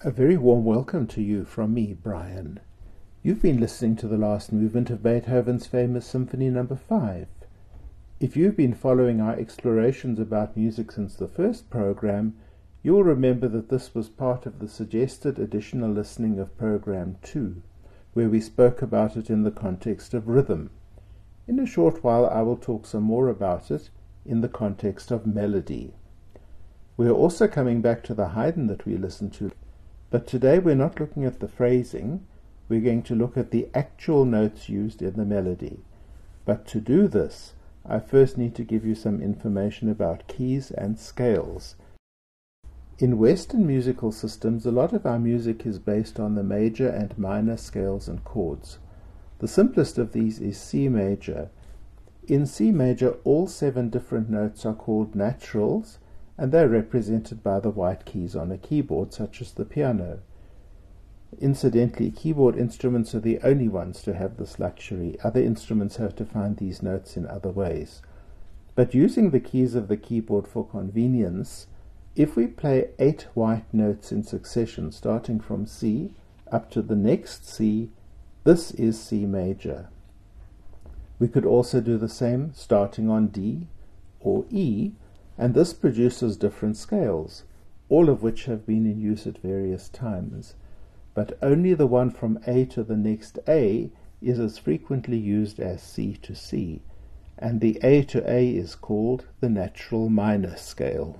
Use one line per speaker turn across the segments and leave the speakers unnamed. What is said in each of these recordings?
A very warm welcome to you from me, Brian. You've been listening to the last movement of Beethoven's famous Symphony No. 5. If you've been following our explorations about music since the first program, you'll remember that this was part of the suggested additional listening of Program 2, where we spoke about it in the context of rhythm. In a short while I will talk some more about it in the context of melody. We are also coming back to the Haydn that we listened to, but today we're not looking at the phrasing, we're going to look at the actual notes used in the melody. But to do this, I first need to give you some information about keys and scales. In Western musical systems, a lot of our music is based on the major and minor scales and chords. The simplest of these is C major. In C major, all 7 different notes are called naturals, and they're represented by the white keys on a keyboard, such as the piano. Incidentally, keyboard instruments are the only ones to have this luxury. Other instruments have to find these notes in other ways. But using the keys of the keyboard for convenience, if we play 8 white notes in succession, starting from C up to the next C, this is C major. We could also do the same starting on D or E, and this produces different scales, all of which have been in use at various times. But only the one from A to the next A is as frequently used as C to C, and the A to A is called the natural minor scale.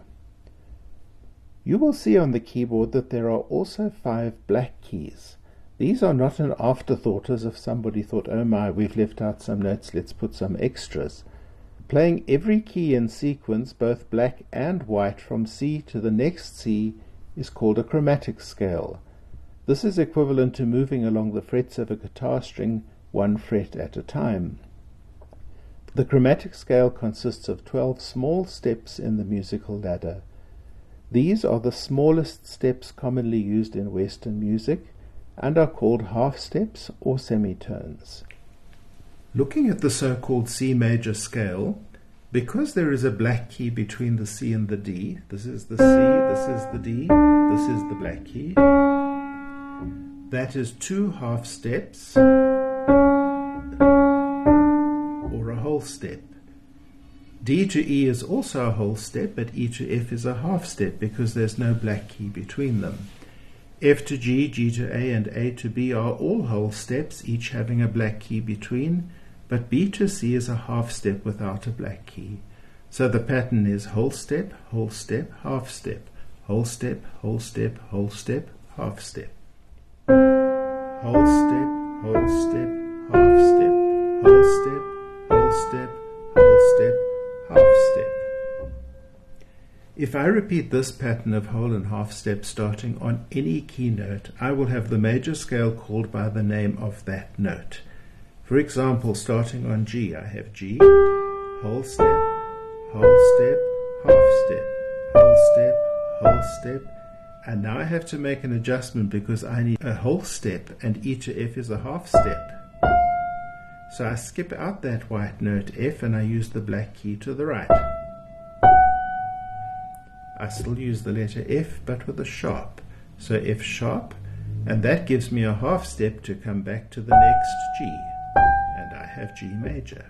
You will see on the keyboard that there are also 5 black keys. These are not an afterthought, as if somebody thought, oh my, we've left out some notes, let's put some extras. Playing every key in sequence, both black and white, from C to the next C is called a chromatic scale. This is equivalent to moving along the frets of a guitar string 1 fret at a time. The chromatic scale consists of 12 small steps in the musical ladder. These are the smallest steps commonly used in Western music and are called half steps or semitones. Looking at the so-called C major scale, because there is a black key between the C and the D, this is the C, this is the D, this is the black key, that is 2 half steps or a whole step. D to E is also a whole step, but E to F is a half step because there's no black key between them. F to G, G to A, and A to B are all whole steps, each having a black key between, but B to C is a half step without a black key. So the pattern is whole step, half step, whole step, whole step, half step, whole step, whole step, whole step, half step, whole step, whole step, whole step, half step. If I repeat this pattern of whole and half step starting on any key note, I will have the major scale called by the name of that note. For example, starting on G, I have G, whole step, half step, whole step, and now I have to make an adjustment because I need a whole step and E to F is a half step. So I skip out that white note F and I use the black key to the right. I still use the letter F but with a sharp, so F sharp, and that gives me a half step to come back to the next G, and I have G major.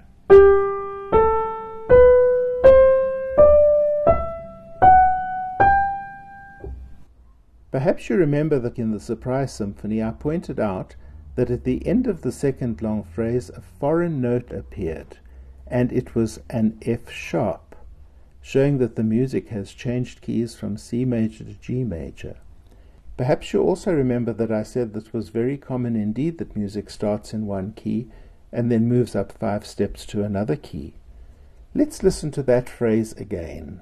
Perhaps you remember that in the Surprise Symphony I pointed out that at the end of the second long phrase a foreign note appeared, and it was an F sharp, showing that the music has changed keys from C major to G major. Perhaps you also remember that I said that it was very common indeed that music starts in one key and then moves up 5 steps to another key. Let's listen to that phrase again.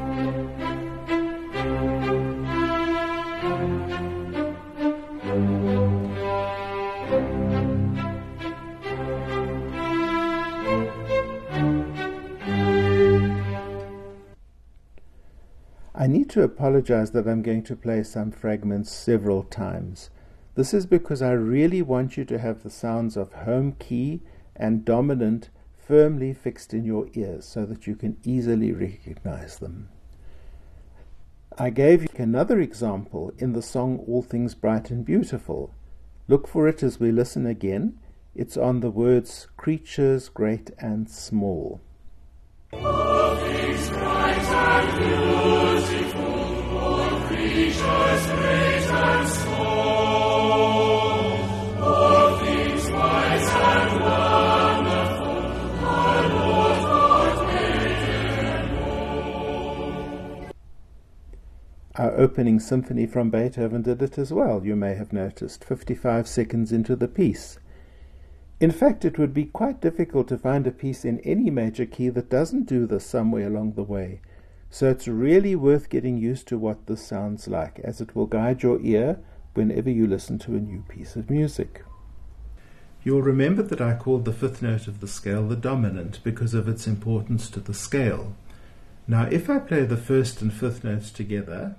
I need to apologize that I'm going to play some fragments several times. This is because I really want you to have the sounds of home key and dominant firmly fixed in your ears so that you can easily recognize them. I gave you another example in the song All Things Bright and Beautiful. Look for it as we listen again. It's on the words creatures great and small.
All things bright and beautiful, all creatures great and small, all things wise and wonderful, our Lord God made them all.
Our opening symphony from Beethoven did it as well, you may have noticed, 55 seconds into the piece. In fact, it would be quite difficult to find a piece in any major key that doesn't do this somewhere along the way. So it's really worth getting used to what this sounds like, as it will guide your ear whenever you listen to a new piece of music. You'll remember that I called the fifth note of the scale the dominant because of its importance to the scale. Now, if I play the first and fifth notes together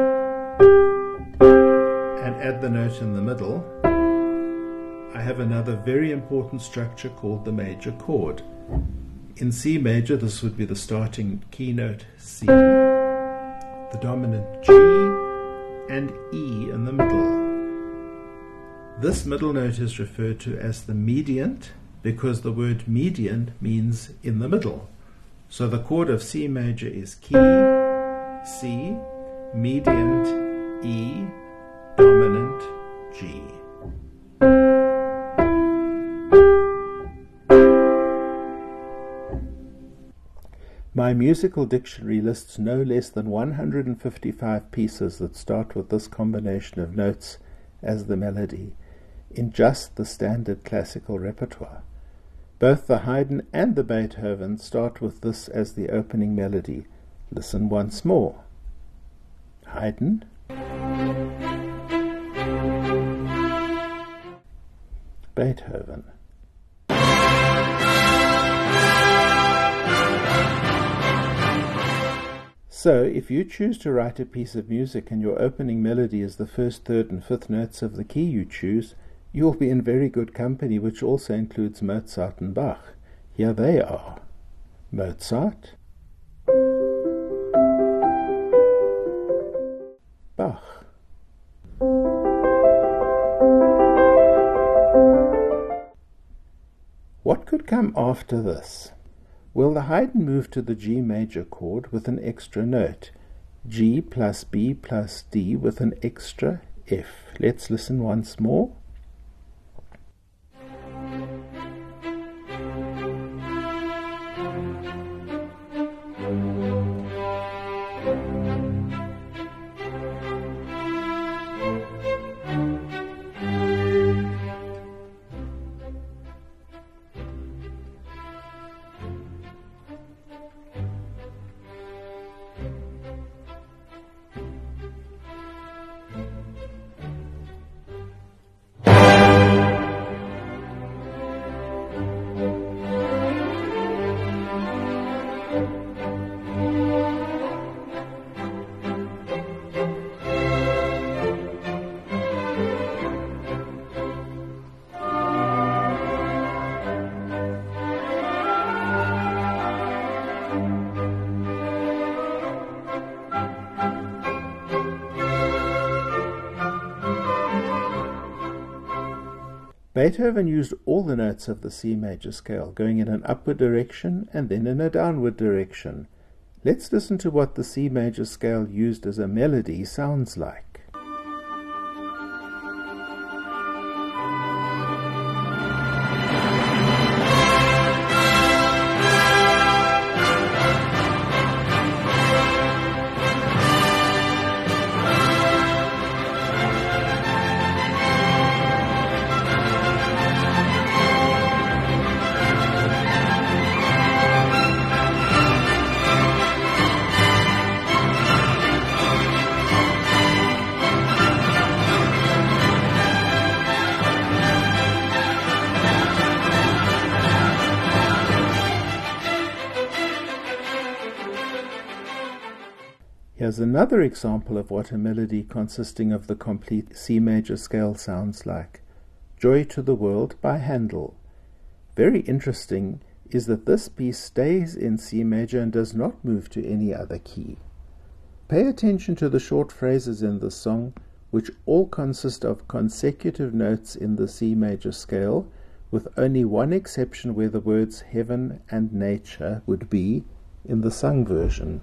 and add the note in the middle, I have another very important structure called the major chord. In C major, this would be the starting key note C, the dominant G, and E in the middle. This middle note is referred to as the mediant because the word median means in the middle. So the chord of C major is key, C, mediant, E, dominant, G. My musical dictionary lists no less than 155 pieces that start with this combination of notes as the melody, in just the standard classical repertoire. Both the Haydn and the Beethoven start with this as the opening melody. Listen once more. Haydn, Beethoven. So, if you choose to write a piece of music and your opening melody is the first, third, and fifth notes of the key you choose, you'll be in very good company, which also includes Mozart and Bach. Here they are. Mozart, Bach. What could come after this? Well, the Haydn moved to the G major chord with an extra note, G plus B plus D with an extra F. Let's listen once more. Beethoven used all the notes of the C major scale, going in an upward direction and then in a downward direction. Let's listen to what the C major scale used as a melody sounds like. Here's another example of what a melody consisting of the complete C major scale sounds like. Joy to the World by Handel. Very interesting is that this piece stays in C major and does not move to any other key. Pay attention to the short phrases in this song, which all consist of consecutive notes in the C major scale, with only one exception where the words heaven and nature would be in the sung version.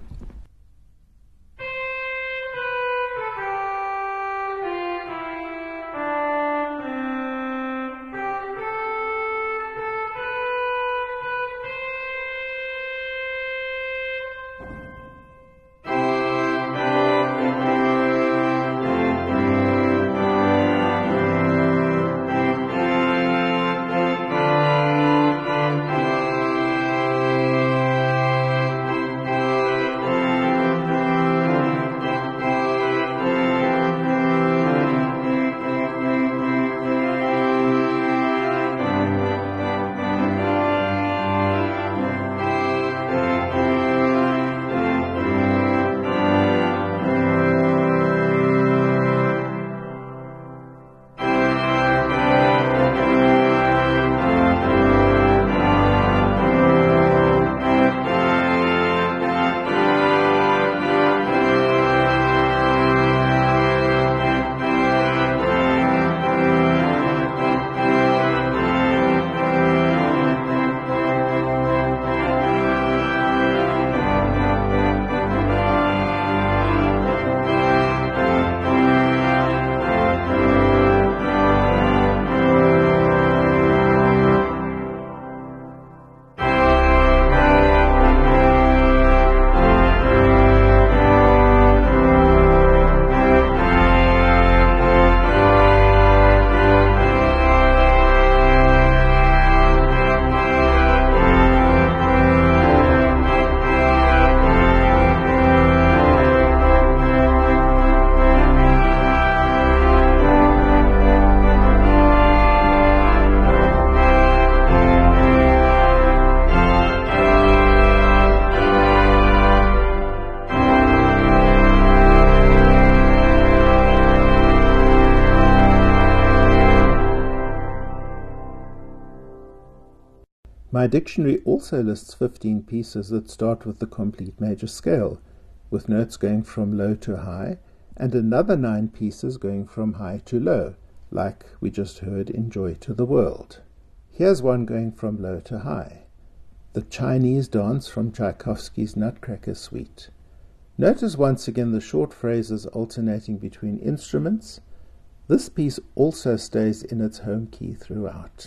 My dictionary also lists 15 pieces that start with the complete major scale, with notes going from low to high, and another 9 pieces going from high to low, like we just heard in Joy to the World. Here's one going from low to high, the Chinese dance from Tchaikovsky's Nutcracker Suite. Notice once again the short phrases alternating between instruments. This piece also stays in its home key throughout.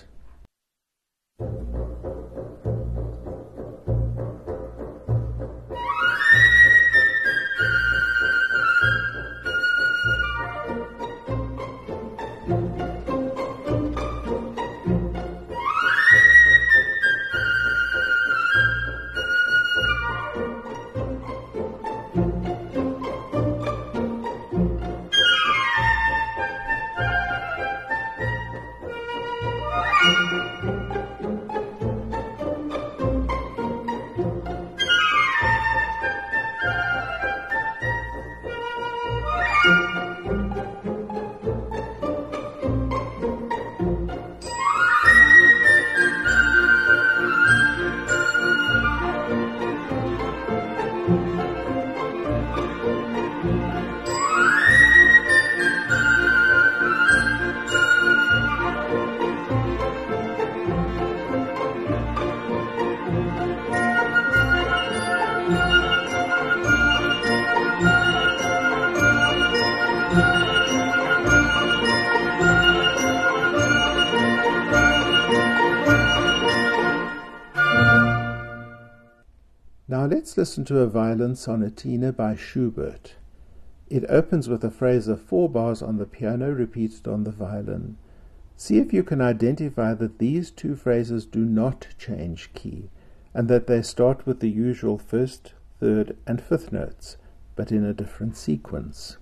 Now let's listen to a violin sonatina by Schubert. It opens with a phrase of 4 bars on the piano repeated on the violin. See if you can identify that these 2 phrases do not change key, and that they start with the usual 1st, 3rd, and 5th notes, but in a different sequence.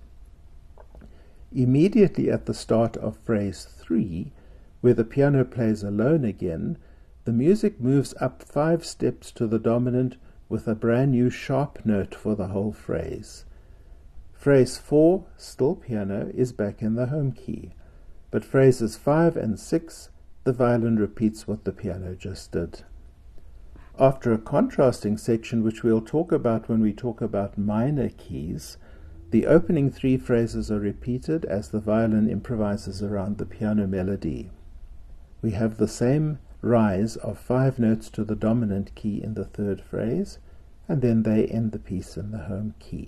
Immediately at the start of phrase 3, where the piano plays alone again, the music moves up 5 steps to the dominant with a brand new sharp note for the whole phrase. Phrase 4, still piano, is back in the home key, but phrases 5 and 6, the violin repeats what the piano just did. After a contrasting section which we'll talk about when we talk about minor keys, the opening 3 phrases are repeated as the violin improvises around the piano melody. We have the same rise of 5 notes to the dominant key in the 3rd phrase, and then they end the piece in the home key.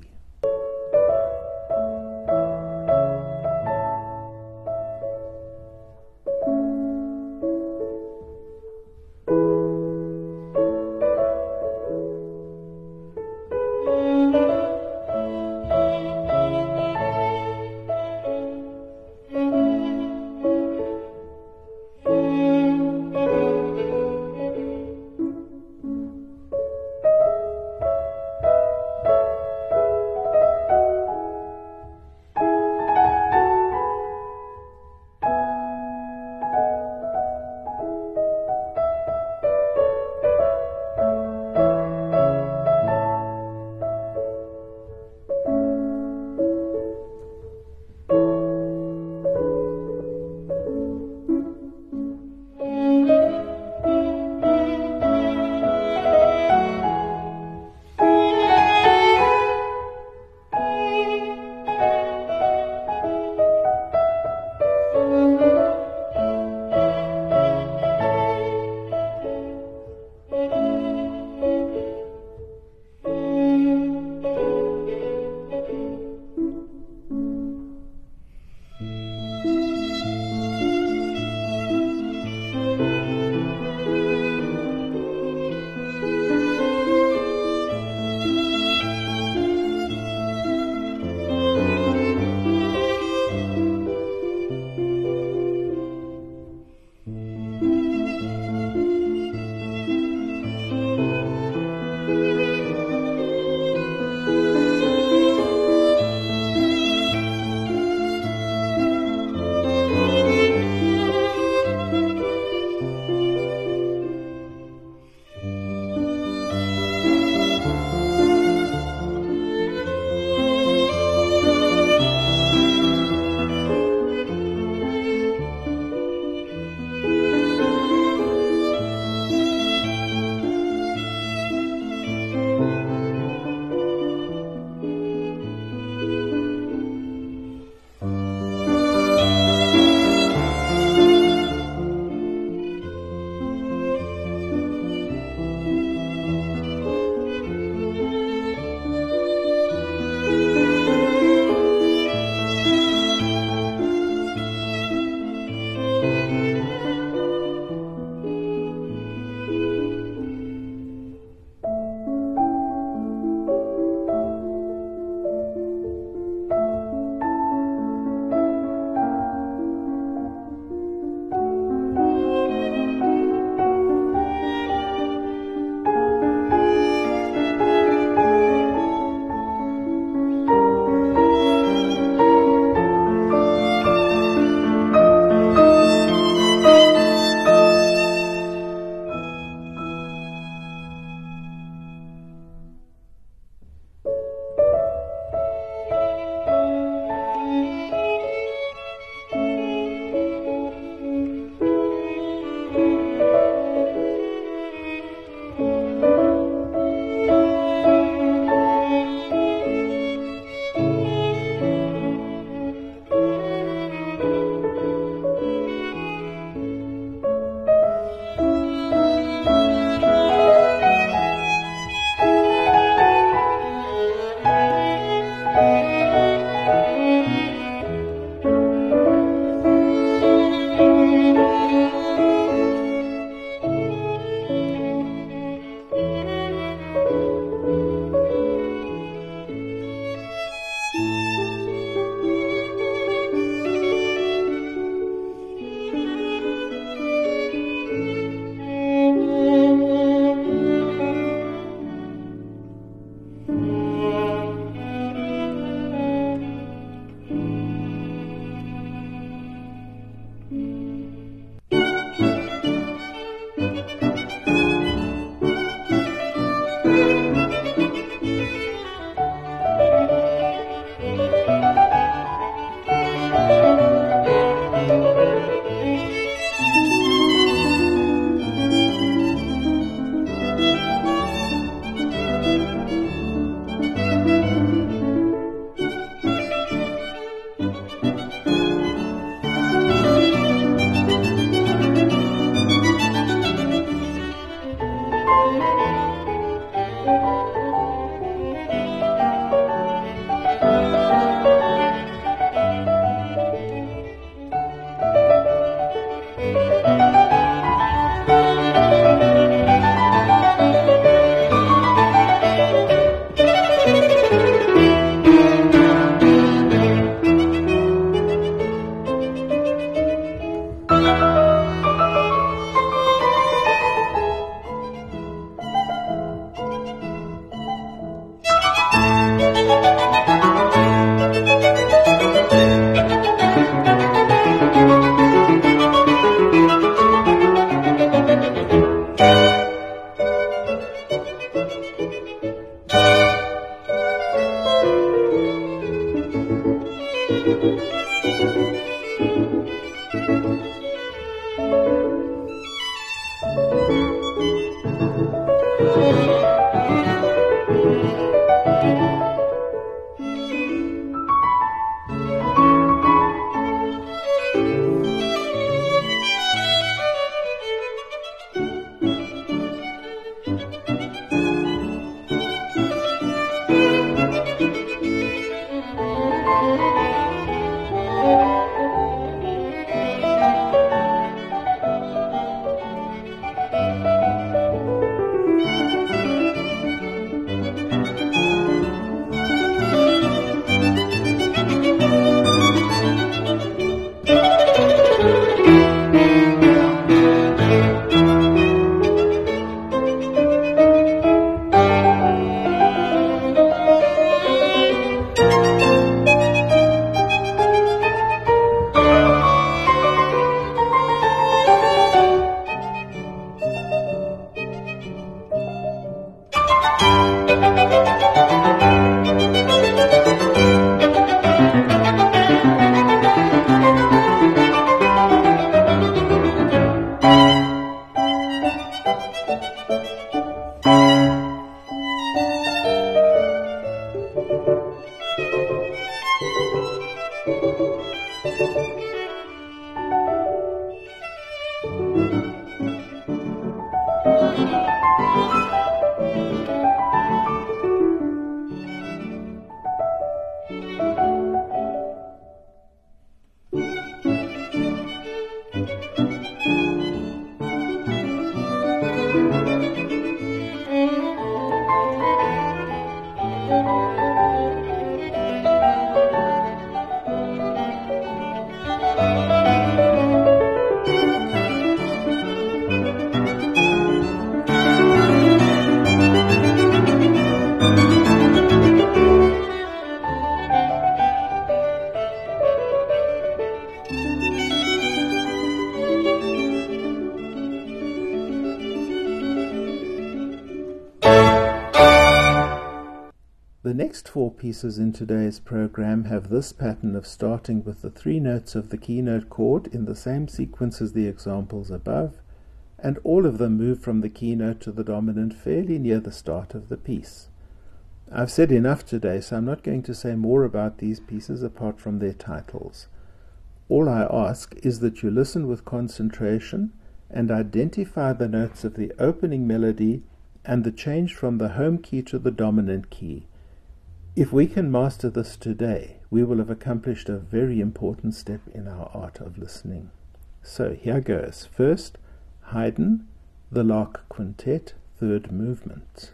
The next four pieces in today's program have this pattern of starting with the three notes of the keynote chord in the same sequence as the examples above, and all of them move from the keynote to the dominant fairly near the start of the piece. I've said enough today, so I'm not going to say more about these pieces apart from their titles. All I ask is that you listen with concentration and identify the notes of the opening melody and the change from the home key to the dominant key. If we can master this today, we will have accomplished a very important step in our art of listening. So here goes. First, Haydn, the Lark Quintet, third movement.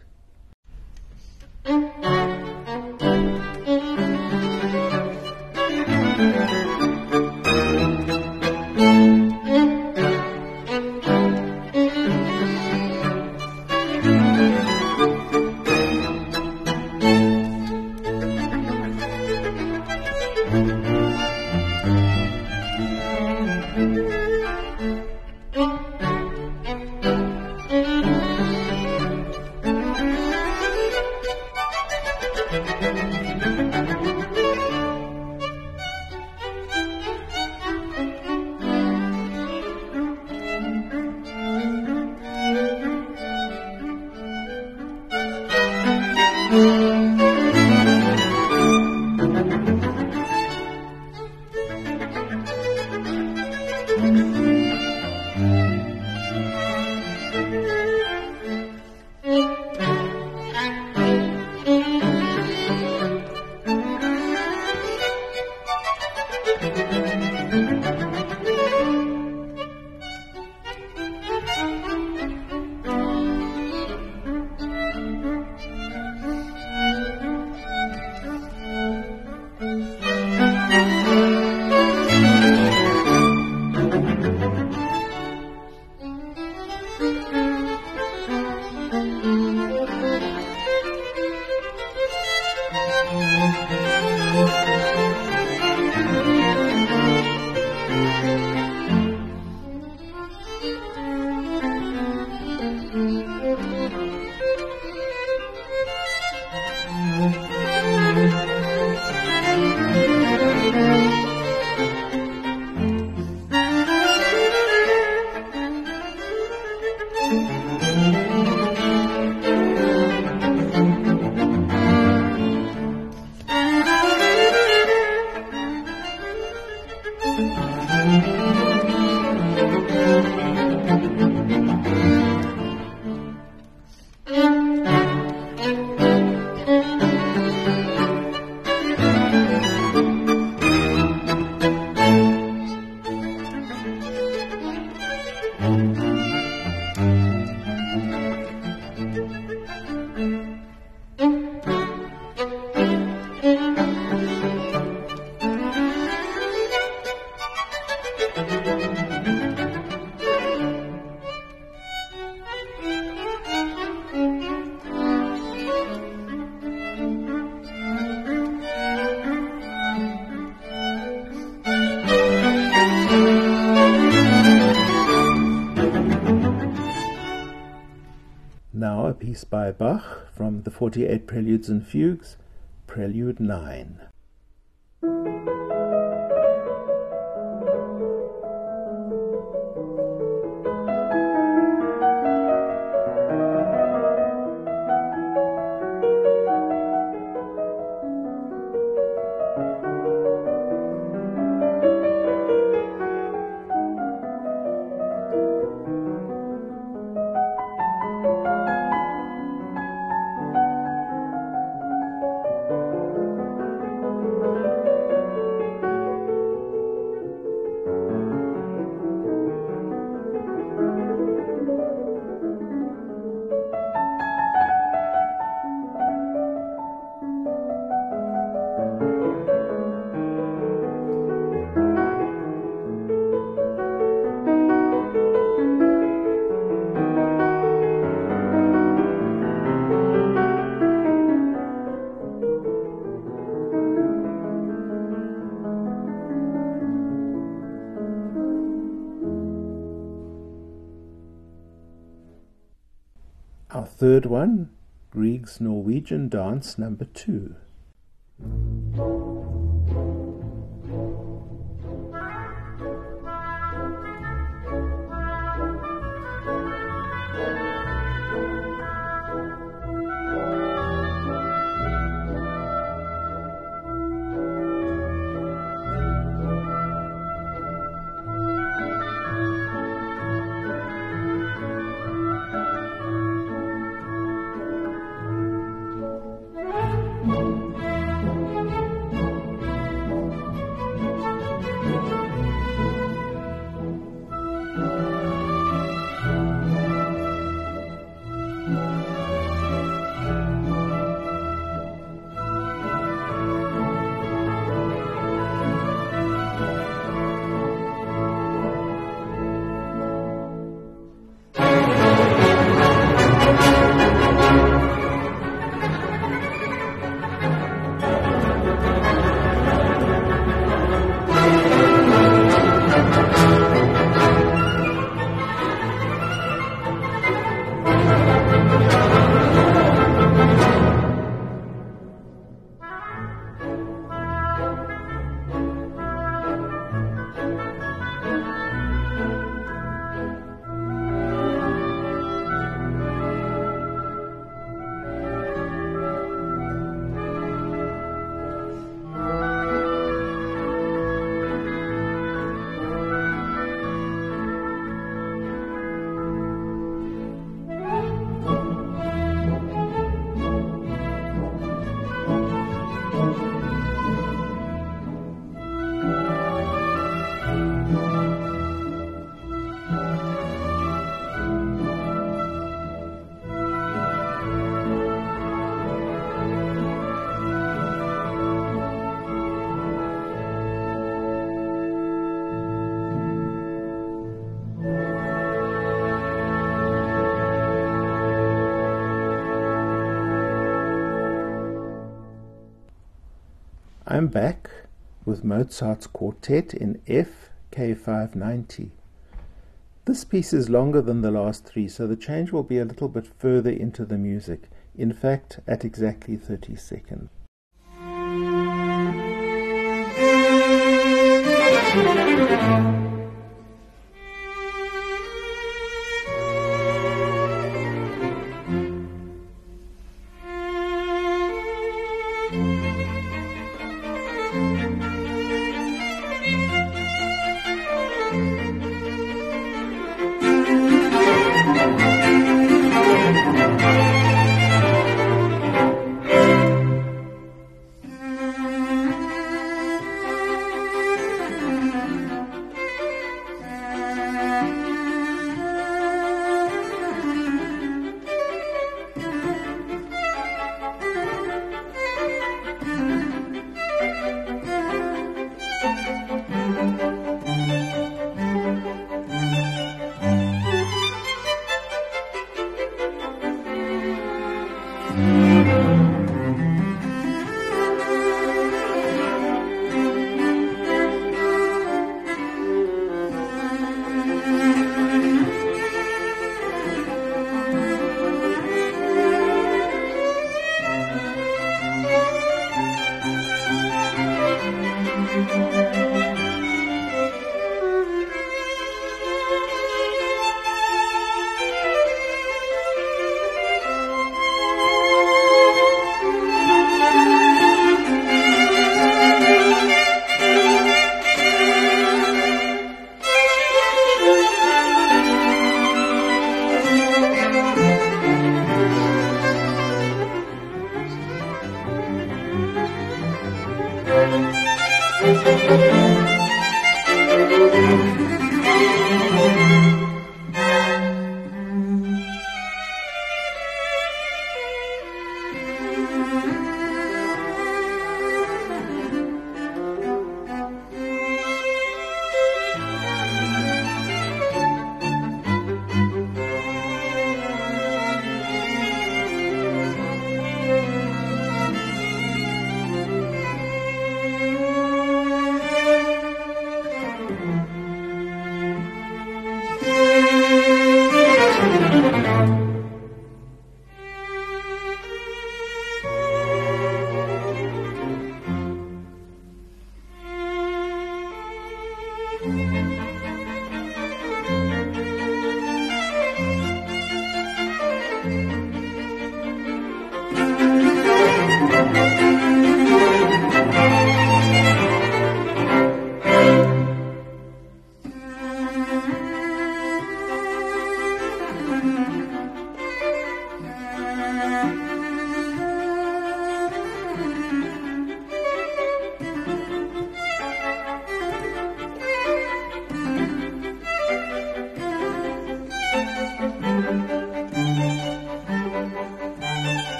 Now a piece by Bach from the 48 Preludes and Fugues, Prelude 9. third one, Grieg's Norwegian Dance number 2. I'm back with Mozart's Quartet in F, K590. This piece is longer than the last three, so the change will be a little bit further into the music, in fact at exactly 30 seconds.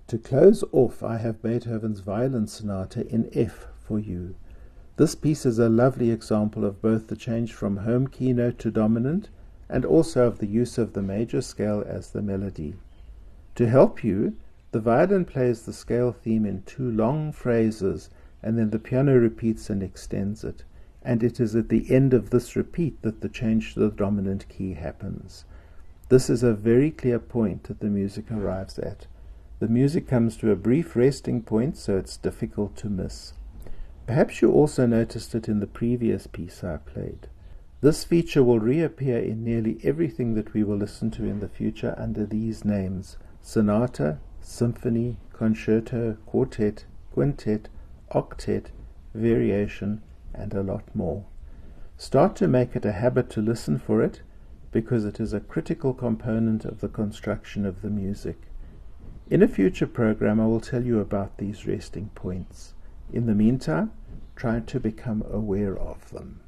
To close off, I have Beethoven's Violin Sonata in F for you. This piece is a lovely example of both the change from home keynote to dominant and also of the use of the major scale as the melody. To help you, the violin plays the scale theme in 2 long phrases, and then the piano repeats and extends it, and it is at the end of this repeat that the change to the dominant key happens. This is a very clear point that the music arrives at. The music comes to a brief resting point, so it's difficult to miss. Perhaps you also noticed it in the previous piece I played. This feature will reappear in nearly everything that we will listen to in the future under these names: sonata, symphony, concerto, quartet, quintet, octet, variation, and a lot more. Start to make it a habit to listen for it, because it is a critical component of the construction of the music. In a future program, I will tell you about these resting points. In the meantime, try to become aware of them.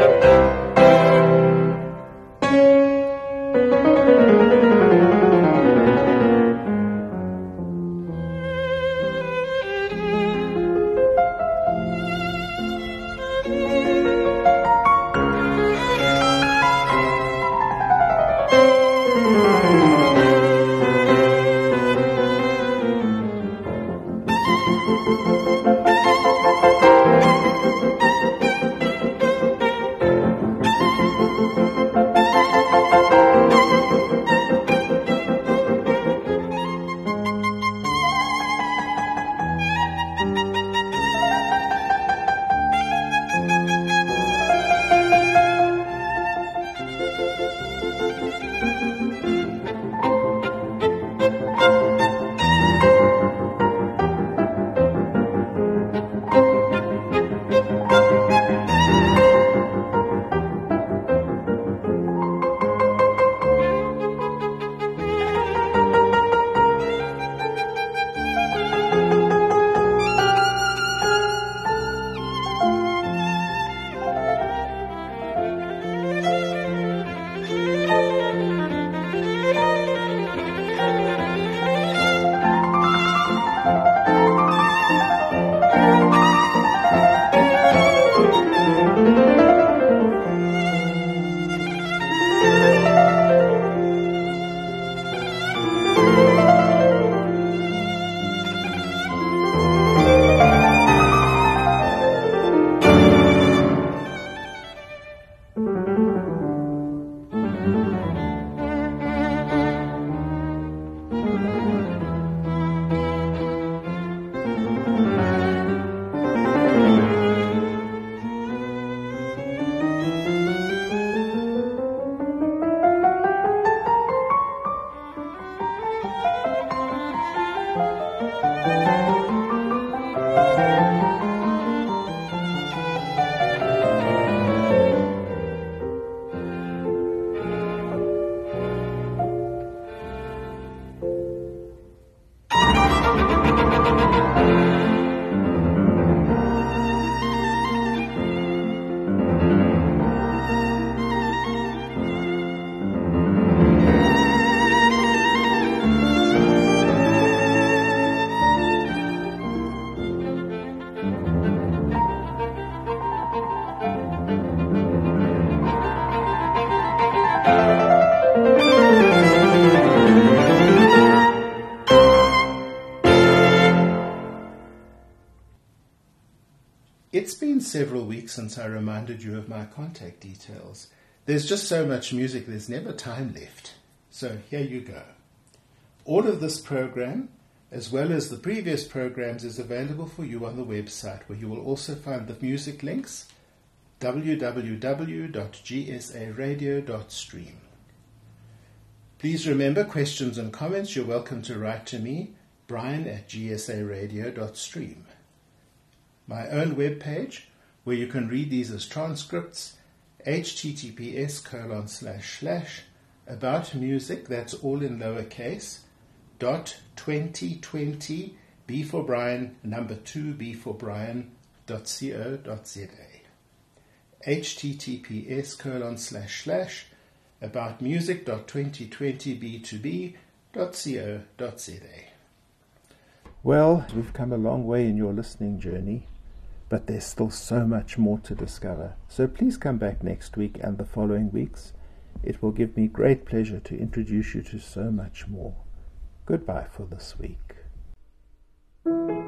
It's been several weeks since I reminded you of my contact details. There's just so much music, there's never time left. So here you go. All of this program, as well as the previous programs, is available for you on the website, where you will also find the music links, www.gsaradio.stream. Please remember, questions and comments, you're welcome to write to me, brian@gsaradio.stream. My own webpage, where you can read these as transcripts, https:// music, that's all in lowercase, .2020, B for Brian, number 2, B for Brian, .co.za. https:// music.2020b2b.co.za. Well, we've come a long way in your listening journey, but there's still so much more to discover. So please come back next week and the following weeks. It will give me great pleasure to introduce you to so much more. Goodbye for this week.